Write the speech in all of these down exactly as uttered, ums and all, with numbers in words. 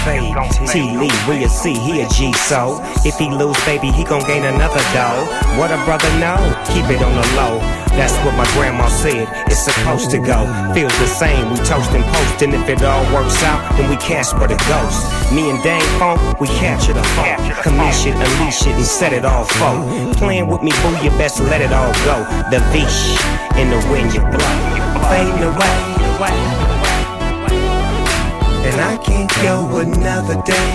fade. T. Lee, we'll see, he a G, so if he lose, baby, he gon' gain another dough. What a brother know, keep it on the low. That's what my grandma said, it's supposed to go. Feels the same, we toast and post, and if it all works out, then we Casper the ghost. Me and Dang Funk, we capture the funk. Commish it, unleash it, and set it all folk. Playing with me, boo, you best let it all go. The Vish, in the wind you blow. Fading away, and I can't go another day.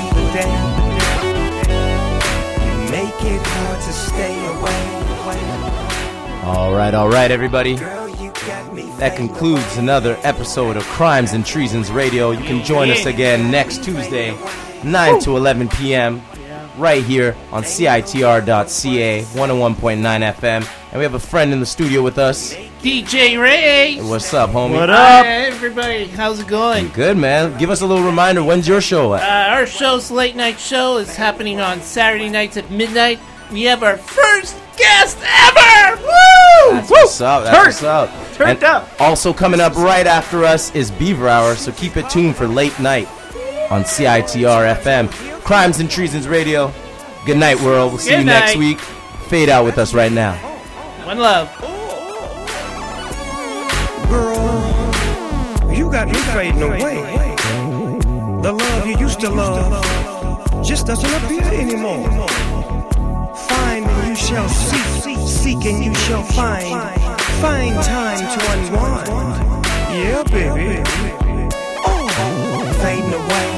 You make it hard to stay away. All right, all right, everybody. That concludes another episode of Crimes and Treasons Radio. You can join us again next Tuesday, nine to eleven p.m. right here on C I T R dot C A, one oh one point nine F M. And we have a friend in the studio with us, D J Ray. Hey, what's up, homie? What up? Hi, everybody. How's it going? Good, man. Give us a little reminder. When's your show at? Uh, our show's late night show is happening on Saturday nights at midnight. We have our first guest ever! Woo! That's what's up. That's Turn, what's up. Turned up. Also coming up right after us is Beaver Hour, so keep it tuned for late night on C I T R F M. Crimes and Treasons Radio. Good night, world. We'll see Good you night. next week. Fade out with us right now. One love. Girl, you got me fading away. The love you used to love just doesn't appear anymore. Find and you shall seek, seek and you shall find. Find time to unwind. Yeah, baby. Oh, fading away.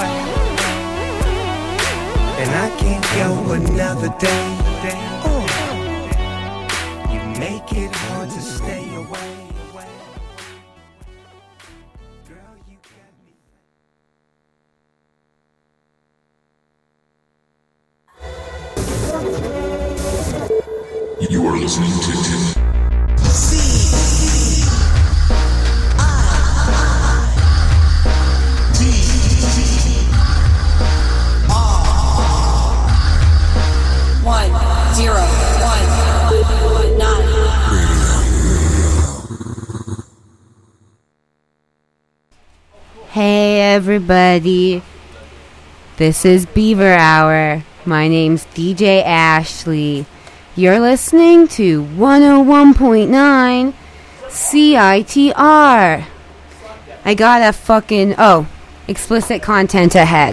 And I can't go another day. Oh, you make it hard to stay away. You are listening to C I T R one zero one nine. Hey everybody, this is Beaver Hour. My name's D J Ashley. You're listening to one oh one point nine C I T R. I got a fucking, oh, explicit content ahead.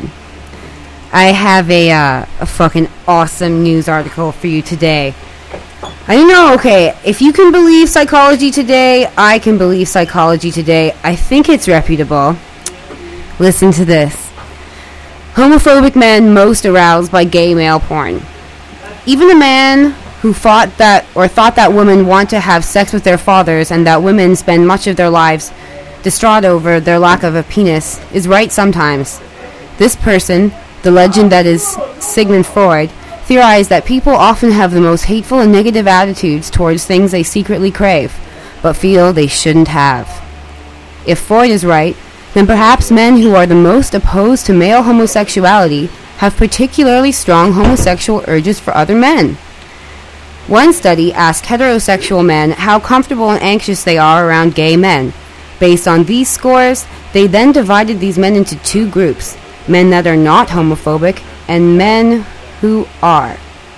I have a, uh, a fucking awesome news article for you today. I don't know, okay, if you can believe Psychology Today, I can believe Psychology Today. I think it's reputable. Listen to this. Homophobic men most aroused by gay male porn. Even a man who thought that or thought that women want to have sex with their fathers and that women spend much of their lives distraught over their lack of a penis is right sometimes. This person, the legend that is Sigmund Freud, theorized that people often have the most hateful and negative attitudes towards things they secretly crave, but feel they shouldn't have. If Freud is right, then perhaps men who are the most opposed to male homosexuality have particularly strong homosexual urges for other men. One study asked heterosexual men how comfortable and anxious they are around gay men. Based on these scores, they then divided these men into two groups, men that are not homophobic and men who are.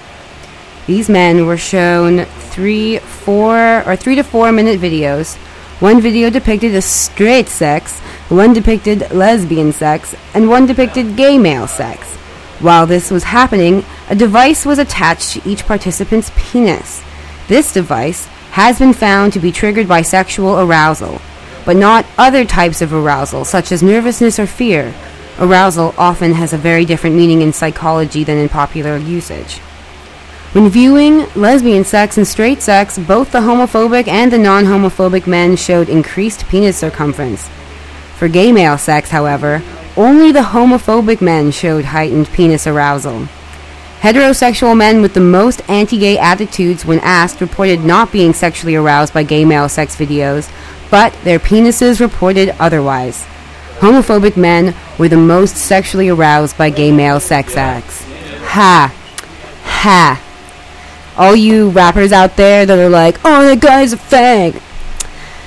These men were shown three, four, or three to four minute videos. One video depicted a straight sex, one depicted lesbian sex, and one depicted gay male sex. While this was happening, a device was attached to each participant's penis. This device has been found to be triggered by sexual arousal, but not other types of arousal, such as nervousness or fear. Arousal often has a very different meaning in psychology than in popular usage. When viewing lesbian sex and straight sex, both the homophobic and the non-homophobic men showed increased penis circumference. For gay male sex, however, only the homophobic men showed heightened penis arousal. Heterosexual men with the most anti-gay attitudes when asked reported not being sexually aroused by gay male sex videos, but their penises reported otherwise. Homophobic men were the most sexually aroused by gay male sex acts. Ha! Ha! All you rappers out there that are like, oh, that guy's a fag!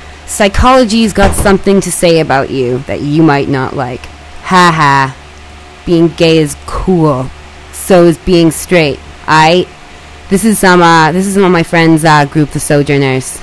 Psychology's got something to say about you that you might not like. Ha ha. being gay is cool. So is being straight. I. This is some. Uh, this is one of my friends' uh, group, the Sojourners.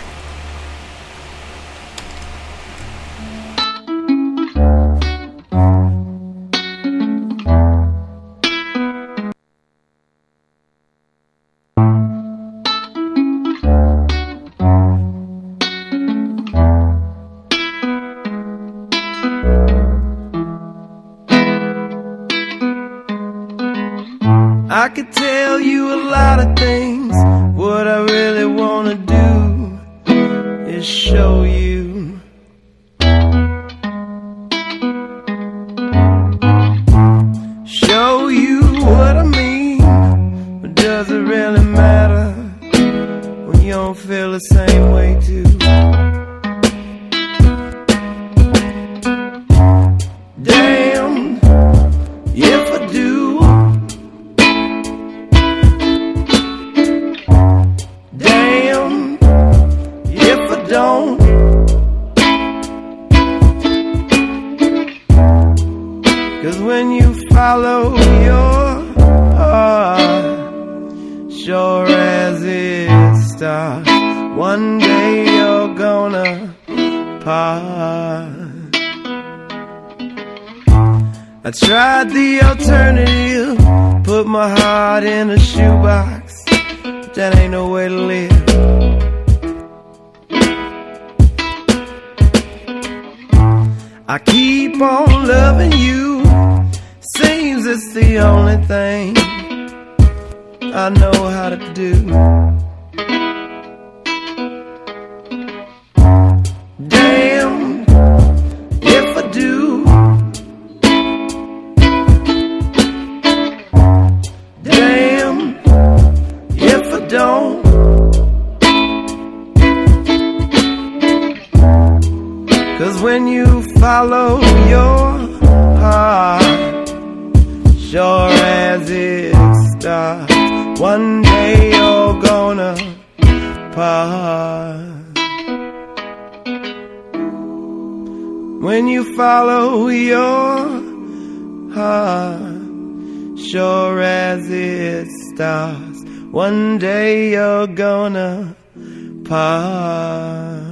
I could tell you a lot of things. What I really wanna do is show you. Show you what I mean. But does it really matter when you don't feel the same way too? Damn, if I do. Don't. Cause when you follow your heart, sure as it starts, one day you're gonna part. I tried the alternative, put my heart in a shoebox, but that ain't no way to live. I keep on loving you, seems it's the only thing I know how to do. Damn, if I do. Damn, if I don't. Cause when you follow your heart, sure as it starts, one day you're gonna part. When you follow your heart, sure as it starts, one day you're gonna part.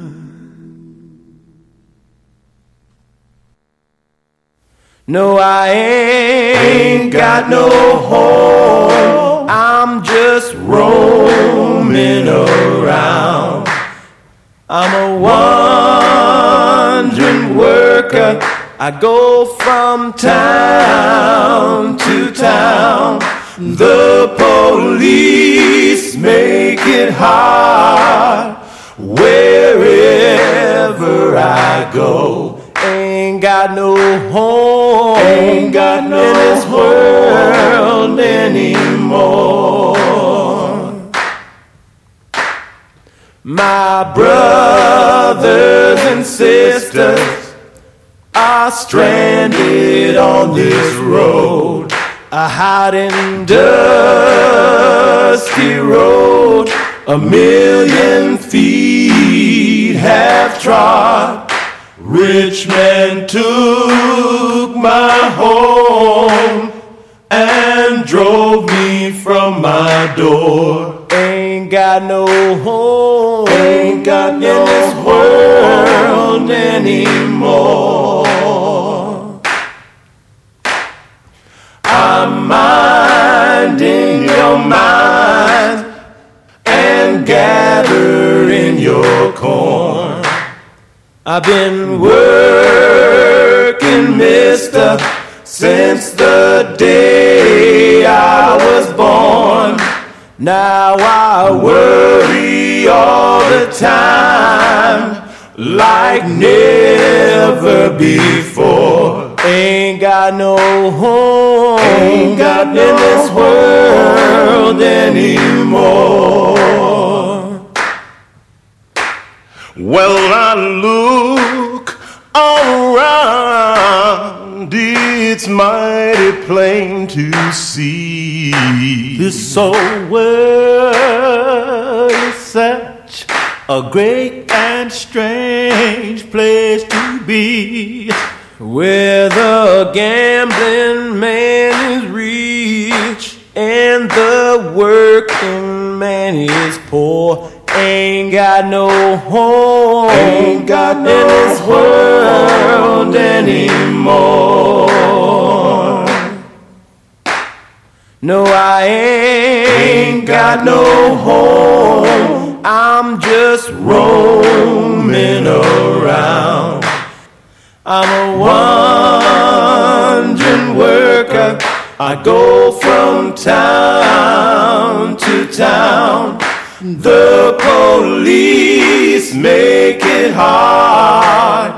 No, I ain't got no home, I'm just roaming around. I'm a wandering worker, I go from town to town. The police make it hard wherever I go. Ain't got no home, ain't got no in this world anymore. My brothers and sisters are stranded on this road, a hot and dusty road, a million feet have trod. Rich men took my home and drove me from my door. Ain't got no home, ain't got no in this world anymore. I'm minding your mind and gathering your corn. I've been working, mister, since the day I was born. Now I worry all the time, like never before. Ain't got no home, ain't got no in this world anymore. Well, I look around, it's mighty plain to see this whole world is such a great and strange place to be, where the gambling man working man is poor, ain't got no home, ain't got no in this world anymore. No, I ain't got no home, I'm just roaming around. I'm a wandering worker, I go from town to town. The police make it hard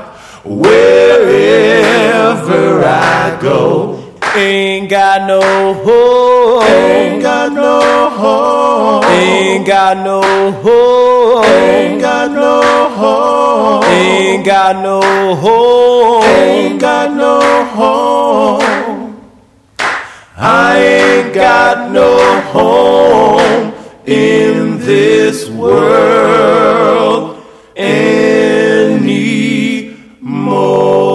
wherever I go. Ain't got no home, ain't got no home, ain't got no home, ain't got no home, ain't got no home, ain't got no home. I ain't got no home in this world anymore.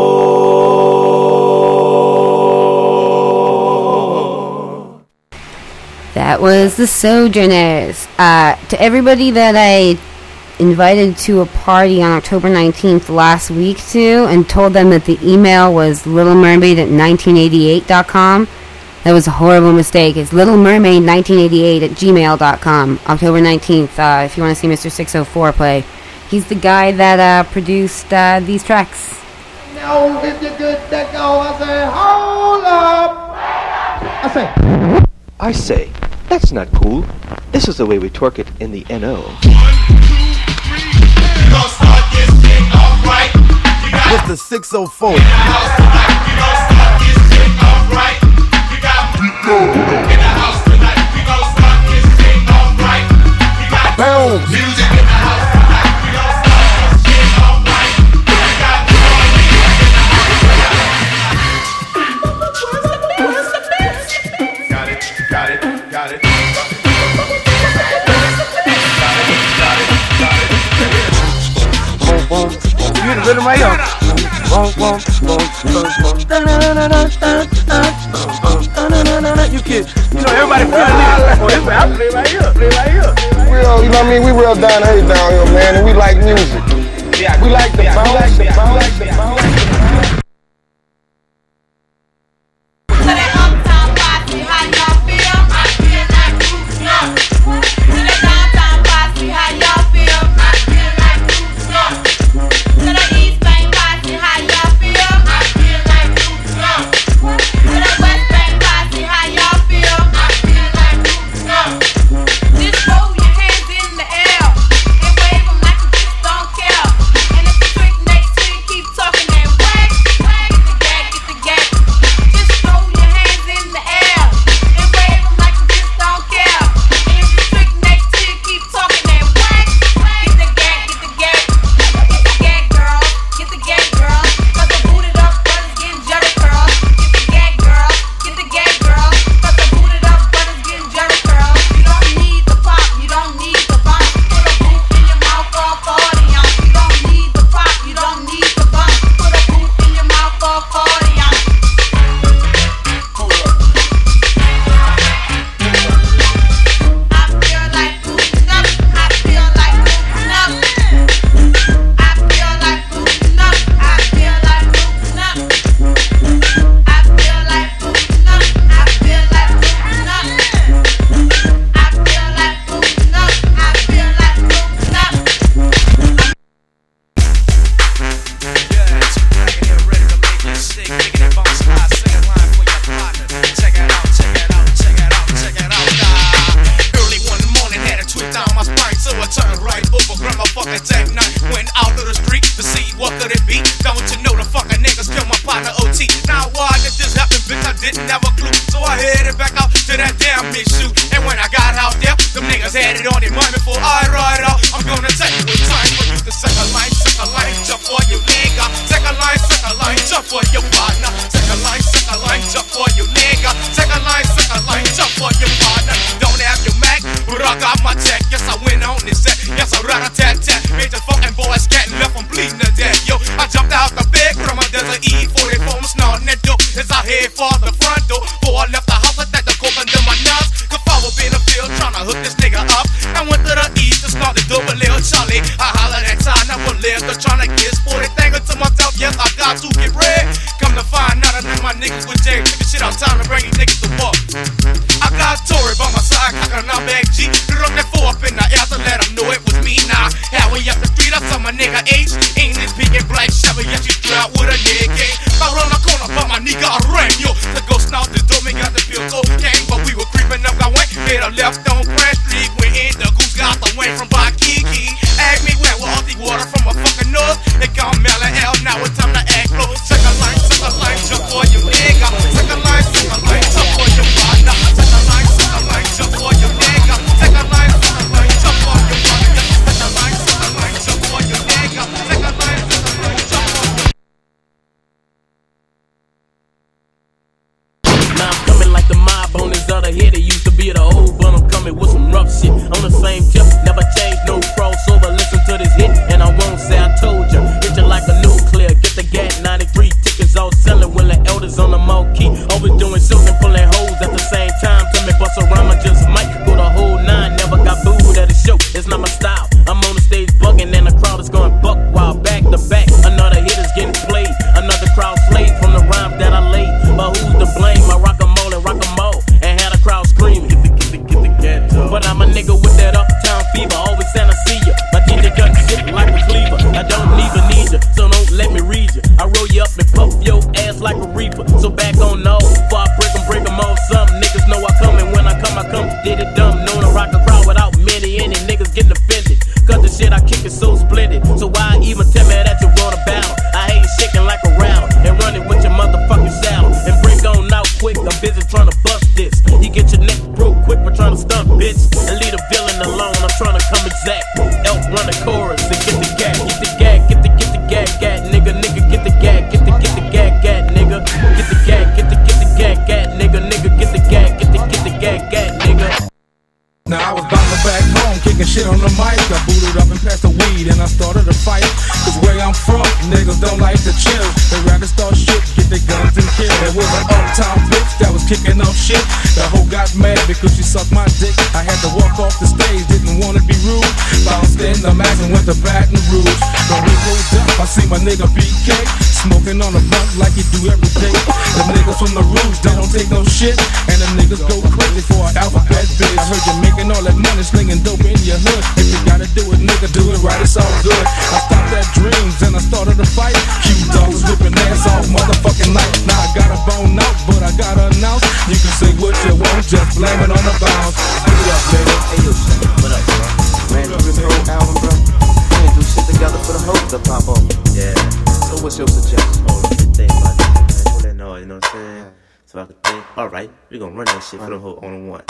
That was the Sojourners. Uh, to everybody that I invited to a party on October nineteenth last week to and told them that the email was little mermaid at nineteen eighty-eight dot com, that was a horrible mistake. It's little mermaid nineteen eighty-eight at gmail dot com. October nineteenth, uh, if you want to see Mister six oh four play. He's the guy that uh, produced uh, these tracks. No, if you good to go, I say, hold up. I say, I say, that's not cool. This is the way we twerk it in the N O. One, two, three, you gon' start this thing off right. You got Mister six oh four. in the house tonight. You gon' start this thing off right. You got Rico in the house tonight. You gon' start this thing off right. You got Boom. music in the house tonight. You gon' start this thing off right. You got party in the house tonight. Got it, got it, got it. You the rhythm right here. You kid, you know everybody feeling it. Oh, this I play right here, play right here. Real, you know what I mean? We real down here, down here, man, and we like music. We like the bounce, the bounce, the bounce. Head for the front door, before I left the house, I let the coke under my nuts. Could follow in the field, trying to niggas with Jerry, took the shit out, time to bring these niggas to walk. I got Tory by my side, cocking out back G. Run that four up in the air to let them know it was me now. Halfway up the street, I saw my nigga H. English speaking black Chevy, yes, you strapped with a nigga. I run the corner for my nigga Aranio. To go snout the dope, me got the feel cocaine. But we were creeping up, got went, made a left on Grand Street. Went in, the goose got the wing from Waikiki. Ask me where was the water from a fucking north. They call Melon L, now it's time to act close. Check a line, check a line, jump for your nigga. Check a line, check a line, jump for your partner. Check a line, check a line, jump for your nigga. Check a line, check a line, jump for your partner. Check a line, check a line, jump for your nigga. Check a line, check a line, jump for your. Now I'm coming like the mob on this other head. It used to be the old, but I'm coming with some rough shit. On the same tip, never change, no crossover. Listen to this hit, and I won't say I told you. Hit you like a nuclear. Get the Gat ninety-three tickets all selling. When the elders on the marquee, always doing something, pulling hoes at the same time. Tell me bust around, I just might go the whole nine. Never got booed at a show. It's not my style. I'm on the stage bugging, and the crowd is going buck wild back to back. Another hit is getting played. Another crowd slave from the rhyme that I laid. But who's to blame? I rock 'em all and rock 'em all, and had a crowd screaming. Get the, get the, get the ghetto. But I'm a nigga with that uptown fever. Always saying I see ya. My D J gun shit like a cleaver. I don't even need ya, so don't let me read ya. I roll you up and puff your ass like a reaper. So back on no, before I break 'em, break 'em off. Some niggas know I come, and when I come, I come. Did it dumb, known to rock a crowd without many in it. Niggas getting offended, cause the shit I kick is so splendid. So why even tell me that you want a battle? I hate you shaking like a rattle, and running with your motherfucking saddle. And break on out quick, I'm busy trying to bust this. You get your neck broke quick for trying to stunt, bitch. And leave the villain alone, I'm trying to come exact. Elk run the chorus and get the gag, get the gag, get the, get the gag, gag, nigga, nigga, get the gag, get the, get the gag, gag, nigga. Get the gag, get the, get the gag, gag, nigga, nigga, get the gag, get the, get the gag, gag, nigga. Now I was bouncing back home, kicking shit on the mic. I booted up and passed the weed, and I started a fight. Cause where I'm from, niggas don't like to chill. They rather start shit, get their guns and kill. There was an uptown bitch that was kicking off shit. The hoe got mad because she sucked my dick. I had to walk off the stage, didn't wanna be rude. Bounced in the max and went to Baton Rouge. When we moved up, I see my nigga B K smoking on a blunt like he do every day. The niggas from the Rouge, they don't take no shit. And the niggas go crazy for an alphabet bitch. I heard you making all that money slinging dope in your hood. If you gotta do it, nigga, do it right, it's all good. I stopped at dreams and I started a fight. Q dogs whipping ass all motherfucking night. Now I got a bone out, but I gotta announce. You can say what you want, just blame it on the bounce. What up, nigga? Hey, yo, what up, bro? Man, you this whole album, bro? We ain't do shit together for the hoes to pop off. Yeah. So what's your suggestion? Oh, let me think about it, man. Hold that noise, you know what I'm saying? So I can think. Alright, we gonna run that shit for the whole on one.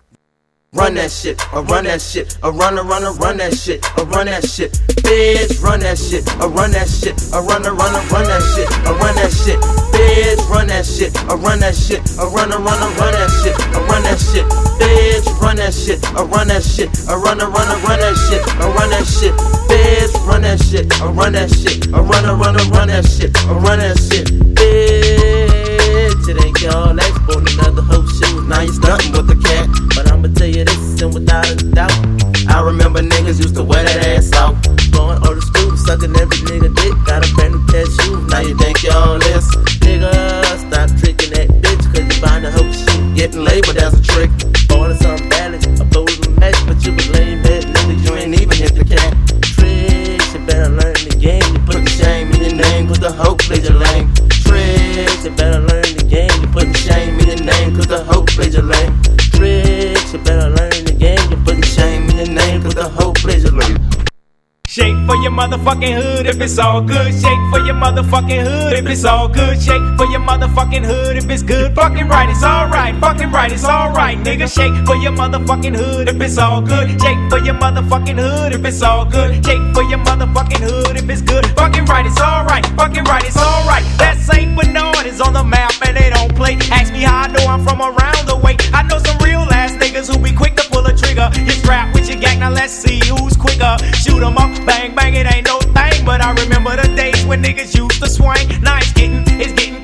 Run that shit, or run that shit, or run a run a run that shit, or run that shit, bitch, run that shit, or run that shit, or run a run a run that shit, or run that shit, bitch, run that shit, or run that shit, or run a run a run that shit, or run that shit, bitch, run that shit, or run that shit, or run a run a run that shit, or run that shit, bitch, run that shit, or run that shit, or run a run a run that shit, or run that shit, bitch. It ain't y'all expo, another whole shoes. Now you stuntin' with the cat, but I'ma tell you this and without a doubt. I remember niggas used to wear that ass out, going on the stoop, sucking every nigga dick. Got a brand new pair of shoes. Now you think y'all this, nigga? Stop tricking that bitch, cause you buying the whole shit, getting labeled as a trick. Born some balance, a bold match, but you was lame bad nigga. You ain't even hit the cat. Tricks, you better learn the game. You put the shame in your name, cause the hoe plays your lame. Tricks, you better learn the game. You putting shame in your name, cause the hoe plays your lame. Tricks, you better learn the game. You putting shame in your name, cause the hoe plays your lame. Shake for your motherfucking hood if it's all good. Shake for your motherfucking hood if it's all good. Shake for your motherfucking hood if it's good. Fucking right, it's alright. Fucking right, it's alright, nigga. Shake for your motherfucking hood if it's all good. Shake for your motherfucking hood if it's all good. Shake for your motherfucking hood if it's good. Fucking right, it's alright. Fucking right, it's alright. That Saint Bernard is on the map and they don't play. Ask me how I know I'm from around the way. I know some real ass niggas who be quick to pull a trigger. You strap with your gang, now let's see who's quicker. Shoot 'em up. Bang, bang, it ain't no thing, but I remember the days when niggas used to swing. Now it's getting, it's getting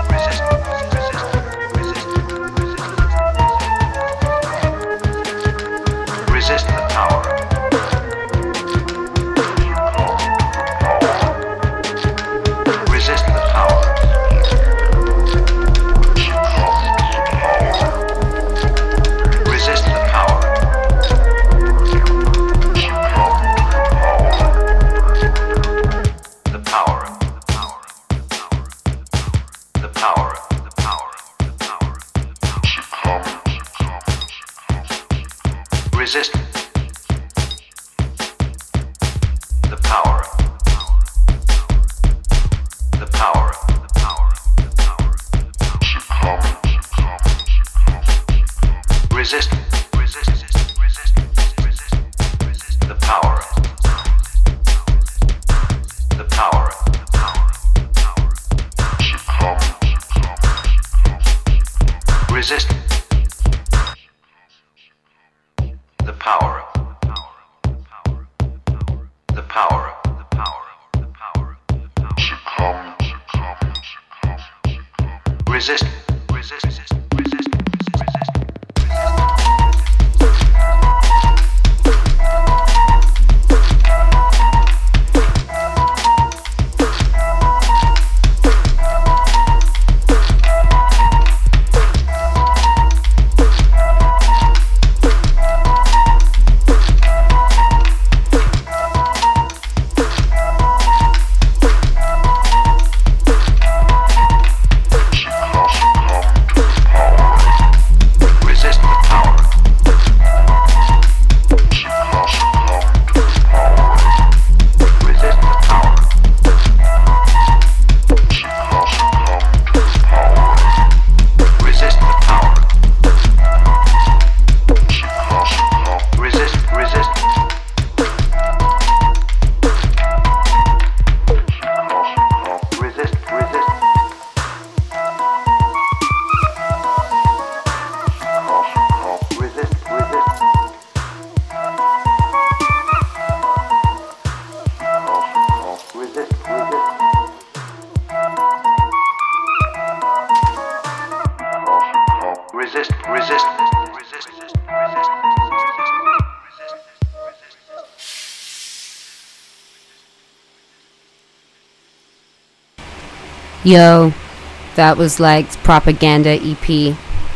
Resist. The power. The power. The power. Succumb. Resist. Resist. Resist. Resist. Resist. The power. The power. Succumb. Resist. The power. The power. The power. The power. Succumb. Resist. Resist. Resist. Resist. Resist, resist, resist, resist, resist, Yo, that was like Propaganda E P.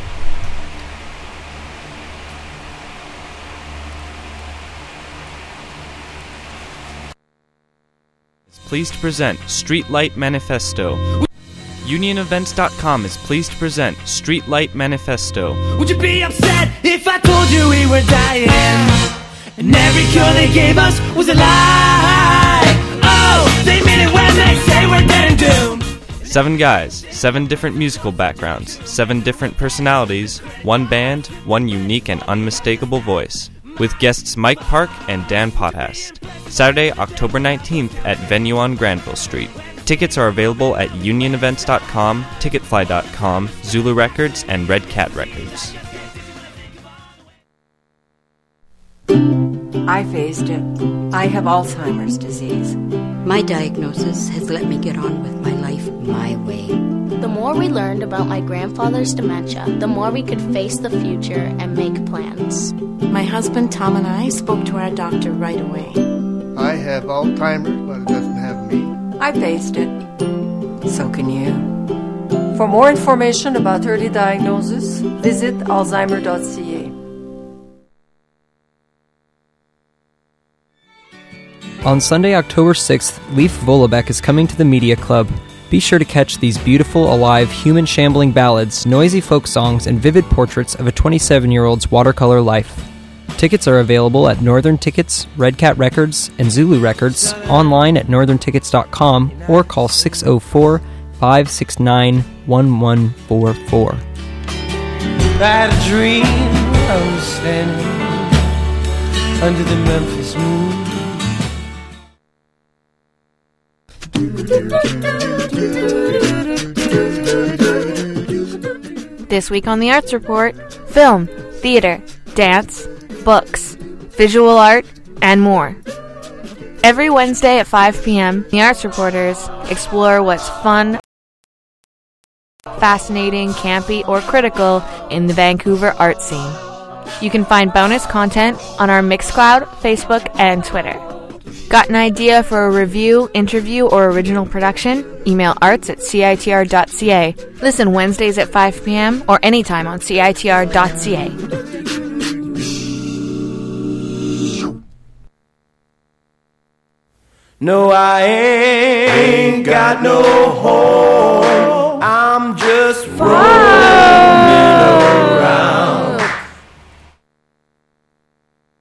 Pleased to present Streetlight Manifesto. Union Events dot com is pleased to present Streetlight Manifesto. Would you be upset if I told you we were dying? And every cure they gave us was a lie. Oh, they mean it when they say we're dead and doomed. Seven guys, seven different musical backgrounds, seven different personalities, one band, one unique and unmistakable voice. With guests Mike Park and Dan Pothast. Saturday, October nineteenth at Venue on Granville Street. Tickets are available at Union Events dot com, Ticketfly dot com, Zulu Records, and Red Cat Records. I faced it. I have Alzheimer's disease. My diagnosis has let me get on with my life my way. The more we learned about my grandfather's dementia, the more we could face the future and make plans. My husband Tom and I spoke to our doctor right away. I have Alzheimer's, but it doesn't have me. I faced it. So can you. For more information about early diagnosis, visit alzheimer dot c a. On Sunday, October sixth, Leif Vollebeck is coming to the Media Club. Be sure to catch these beautiful, alive, human-shambling ballads, noisy folk songs, and vivid portraits of a twenty-seven-year-old's watercolor life. Tickets are available at Northern Tickets, Red Cat Records, and Zulu Records, online at northern tickets dot com, or call six oh four, five six nine, one one four four. That a dream I was standing under the Memphis moon. This week on the Arts Report, film, theater, dance, books, visual art, and more. Every Wednesday at five p.m., the Arts Reporters explore what's fun, fascinating, campy, or critical in the Vancouver art scene. You can find bonus content on our Mixcloud, Facebook, and Twitter. Got an idea for a review, interview, or original production? Email arts at c i t r dot c a. Listen Wednesdays at five p.m. or anytime on c i t r dot c a. No, I ain't got no home. I'm just roaming around.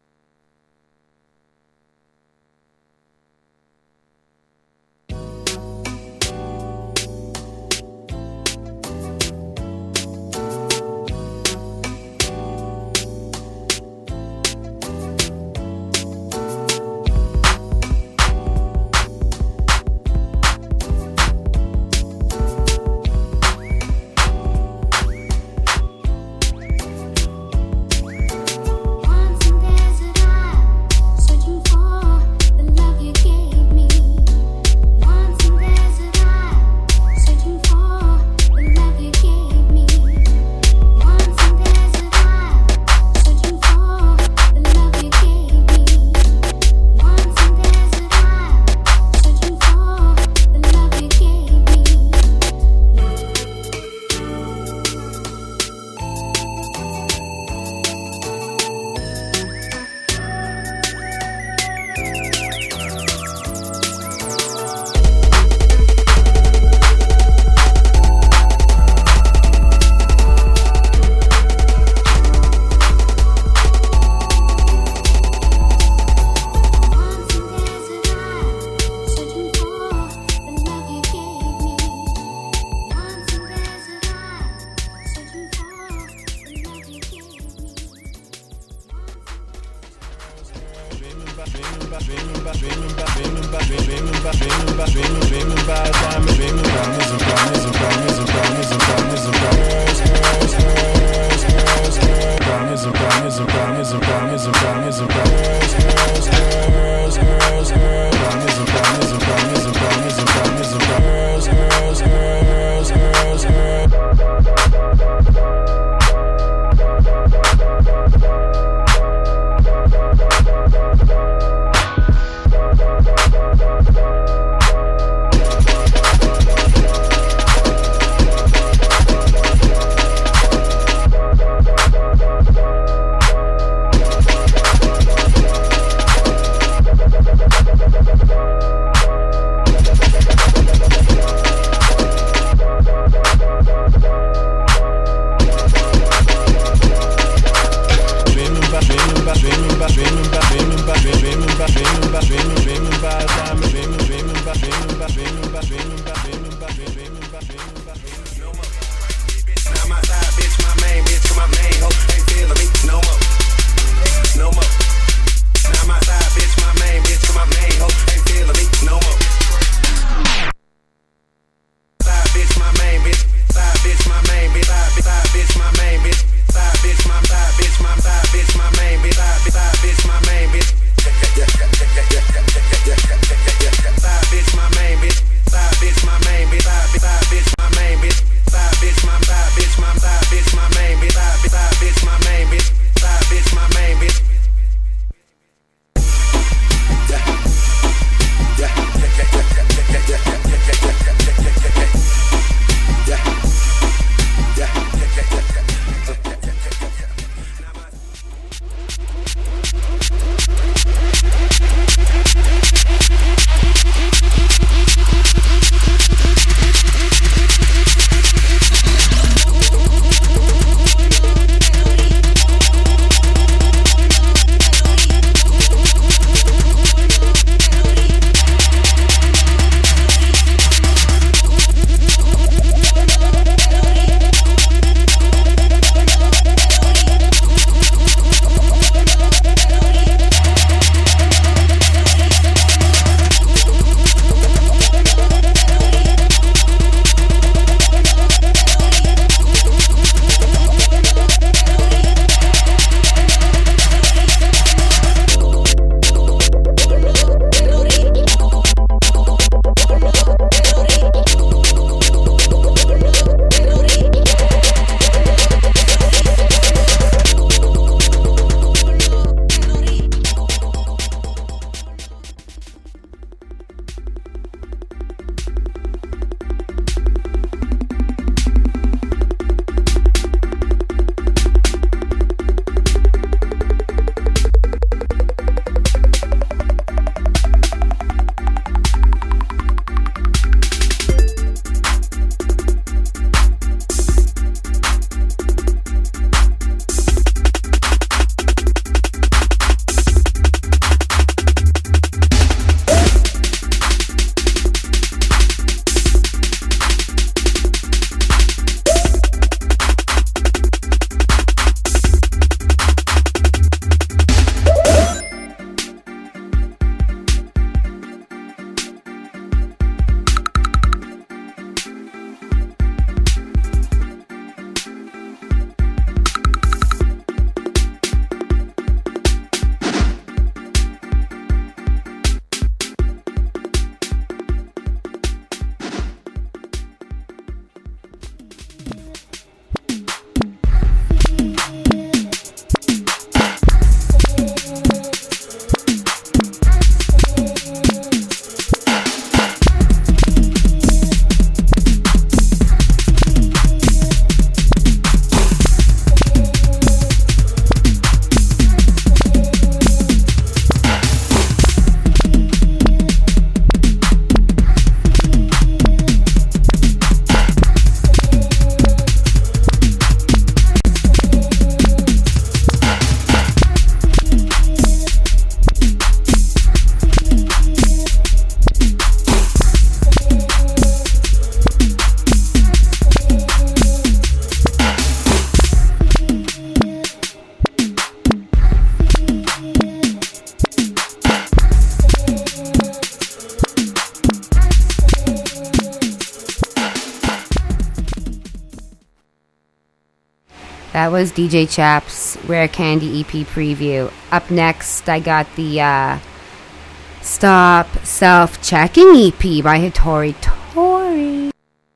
That was D J Chap's Rare Candy E P preview. Up next, I got the uh, Stop Self-Checking E P by Hitori Tori.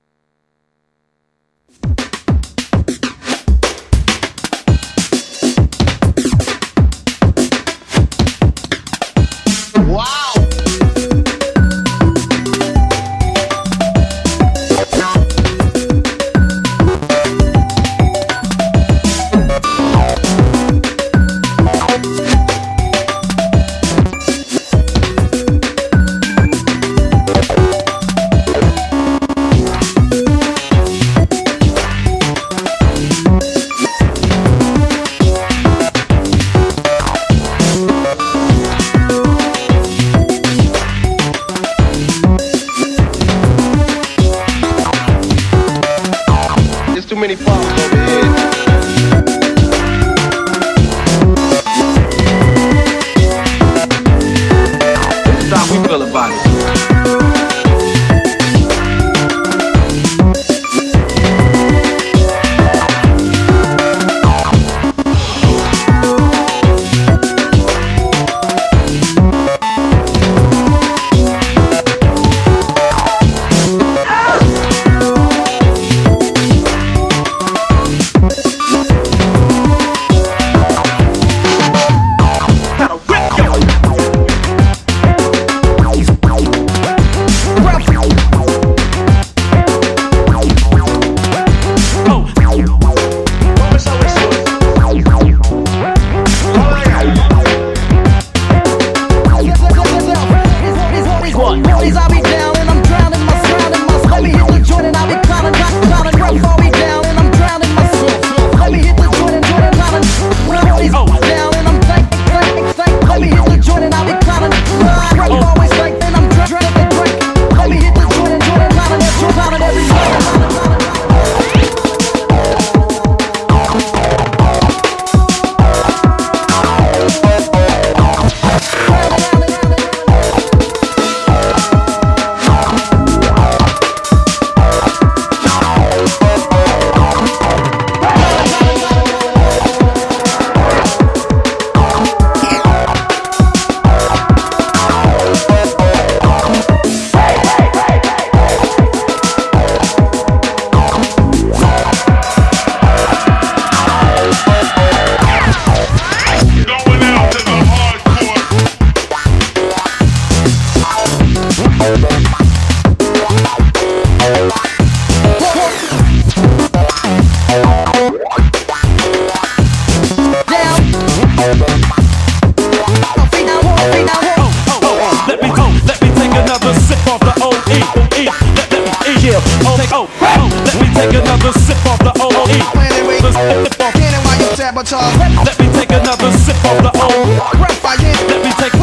Let me take another sip of the old. Let me take.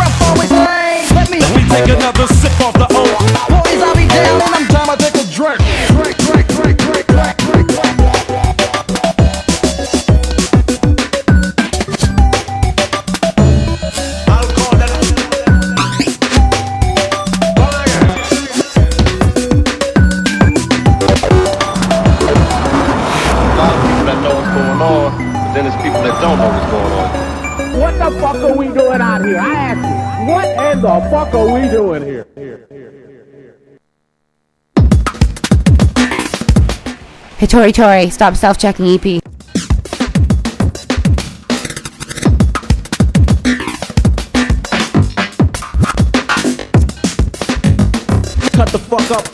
Let me. Let me take another sip of the old. Boys, I'll be down and I'm down. I take a drink. Drink, drink, drink, drink, drink, drink, drink. Then there's people that don't know what's going on. What the fuck are we doing out here? I ask you, what in the fuck are we doing here? Here, here, here, here. Hitori Tori, Stop Self-Checking E P. Cut the fuck up.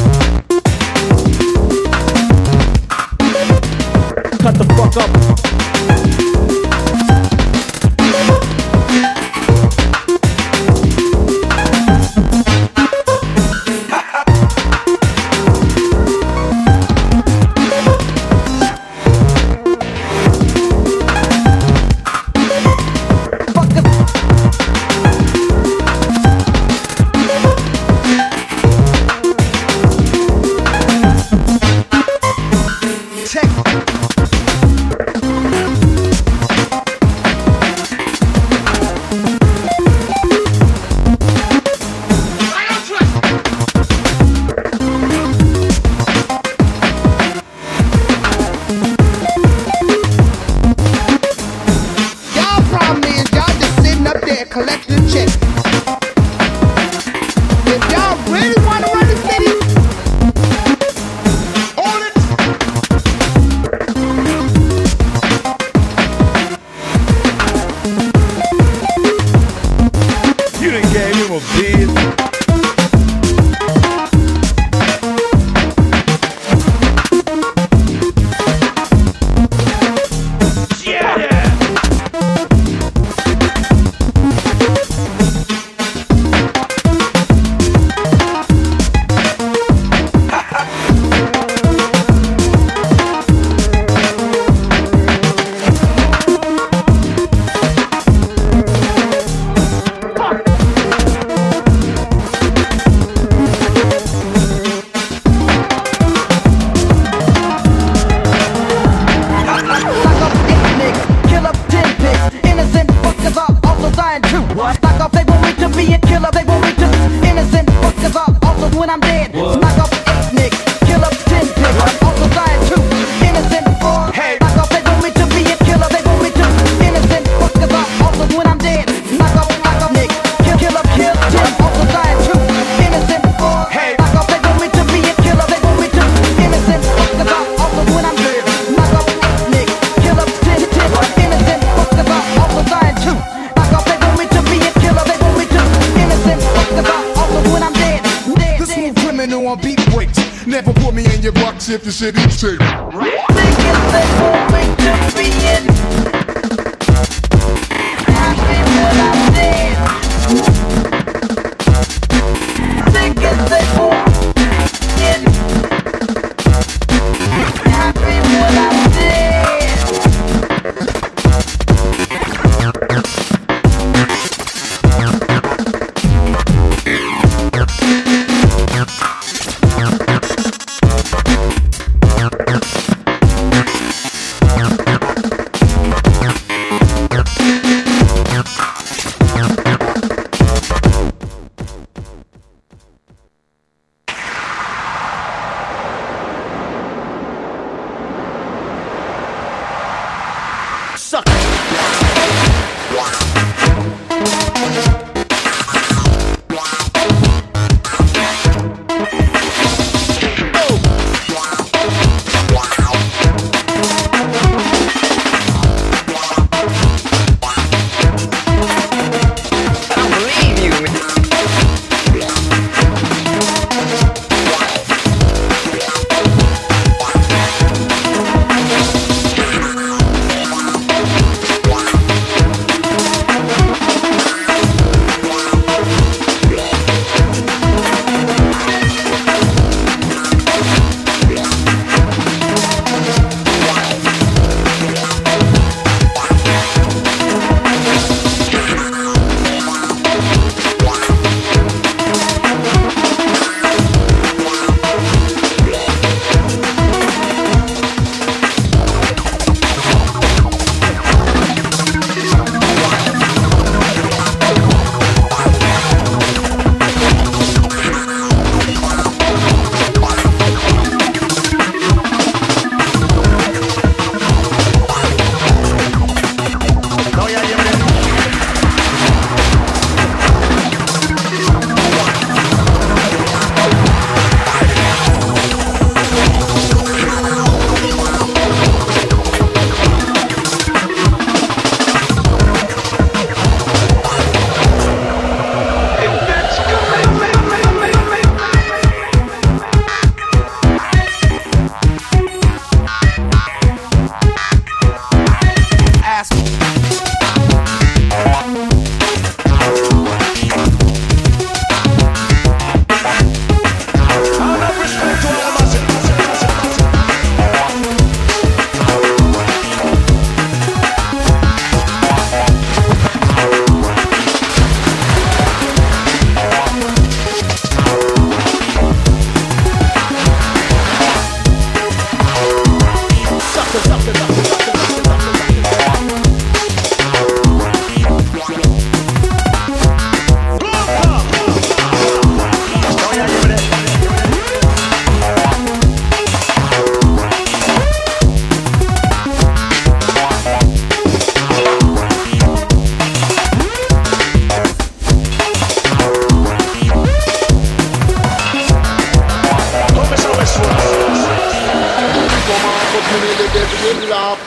Cut the fuck up. know I'm beat breaks. Never put me in your box if the city safe.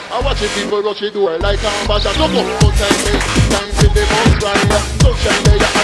People rush it door like a ambassador. So go, go time me, time till the most right. Sunshine there,